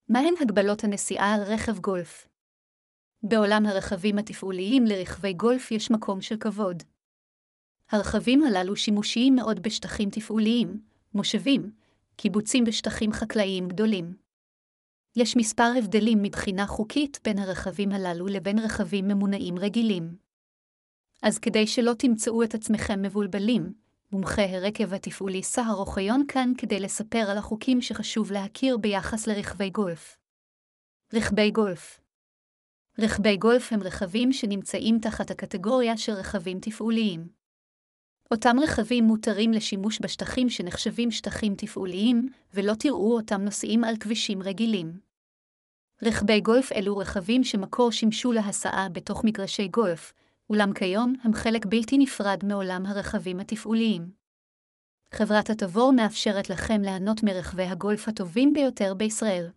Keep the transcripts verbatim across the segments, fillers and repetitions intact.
מהן הגבלות הנסיעה על רכב גולף? בעולם הרכבים התפעוליים לרכבי גולף יש מקום של כבוד. הרכבים הללו שימושיים מאוד בשטחים תפעוליים, מושבים, קיבוצים בשטחים חקלאיים גדולים. יש מספר הבדלים מבחינה חוקית בין הרכבים הללו לבין רכבים ממונעים רגילים. אז כדי שלא תמצאו את עצמכם מבולבלים, מומחה הרכב התפעולי סהר אוחיון כאן כדי לספר על החוקים שחשוב להכיר ביחס לרכבי גולף. רכבי גולף. רכבי גולף הם רכבים שנמצאים תחת הקטגוריה של רכבים תפעוליים. אותם רכבים מותרים לשימוש בשטחים שנחשבים שטחים תפעוליים, ולא תראו אותם נוסעים על כבישים רגילים. רכבי גולף אלו רכבים שמקור שימשו להסעה בתוך מגרשי גולף, אולם כיום הם חלק בלתי נפרד מעולם הרכבים התפעוליים. חברת התבור מאפשרת לכם ליהנות מרכבי הגולף הטובים ביותר בישראל.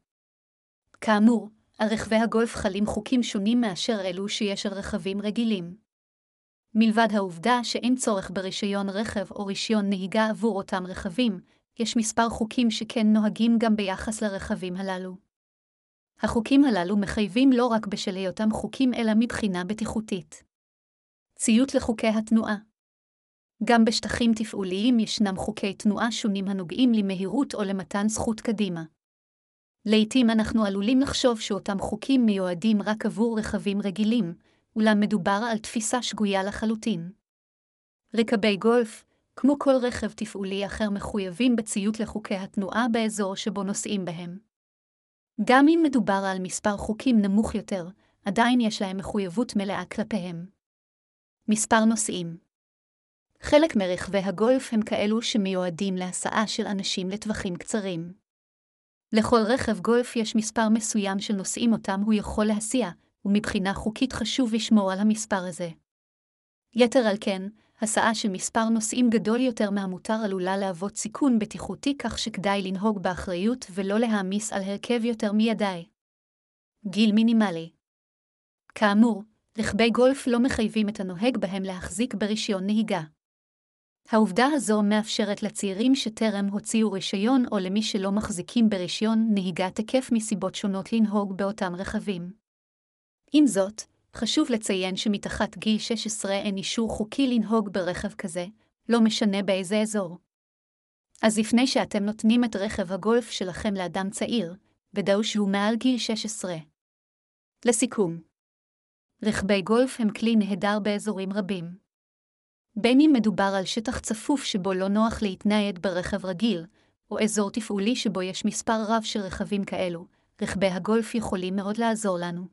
כאמור, על רכבי הגולף חלים חוקים שונים מאשר אלו שיש על רכבים רגילים. מלבד העובדה שאין צורך ברישיון רכב או רישיון נהיגה עבור אותם רכבים, יש מספר חוקים שכן נוהגים גם ביחס לרכבים הללו. החוקים הללו מחייבים לא רק בשל היותם חוקים אלא מבחינה בטיחותית. ציות לחוקי התנועה. גם בשטחים תפעוליים ישנם חוקי תנועה שונים הנוגעים למהירות או למתן זכות קדימה. לעתים אנחנו עלולים לחשוב שאותם חוקים מיועדים רק עבור רכבים רגילים, אולם מדובר על תפיסה שגויה לחלוטין. רכבי גולף, כמו כל רכב תפעולי אחר, מחויבים בציות לחוקי התנועה באזור שבו נוסעים בהם. גם אם מדובר על מספר חוקים נמוך יותר, עדיין יש להם מחויבות מלאה כלפיהם. מספר נוסעים. חלק מרכבי הגולף הם כאלו שמיועדים להסעה של אנשים לטווחים קצרים. לכל רכב גולף יש מספר מסוים של נוסעים אותם הוא יכול להסיע, ומבחינה חוקית חשוב לשמור על המספר הזה. יתר על כן, הסעה של מספר נוסעים גדול יותר מהמותר עלולה להוות סיכון בטיחותי, כך שכדאי לנהוג באחריות ולא להעמיס על הרכב יותר מידי. גיל מינימלי. כאמור, רכבי גולף לא מחייבים את הנוהג בהם להחזיק ברישיון נהיגה. העובדה הזו מאפשרת לצעירים שטרם הוציאו רישיון או למי שלא מחזיקים ברישיון נהיגה תקף מסיבות שונות לנהוג באותם רכבים. עם זאת, חשוב לציין שמתחת גיל שש עשרה אין אישור חוקי לנהוג ברכב כזה, לא משנה באיזה אזור. אז לפני שאתם נותנים את רכב הגולף שלכם לאדם צעיר, ודאו שהוא מעל גיל שש עשרה. לסיכום, רכבי גולף הם כלי נהדר באזורים רבים. בין אם מדובר על שטח צפוף שבו לא נוח להתנייד ברכב רגיל, או אזור תפעולי שבו יש מספר רב של רכבים כאלו, רכבי הגולף יכולים מאוד לעזור לנו.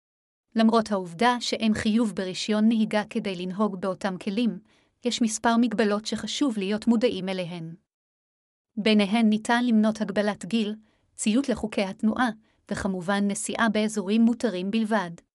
למרות העובדה שאין חיוב ברישיון נהיגה כדי לנהוג באותם כלים, יש מספר מגבלות שחשוב להיות מודעים אליהן. ביניהן ניתן למנות הגבלת גיל, ציות לחוקי התנועה, וכמובן נסיעה באזורים מותרים בלבד.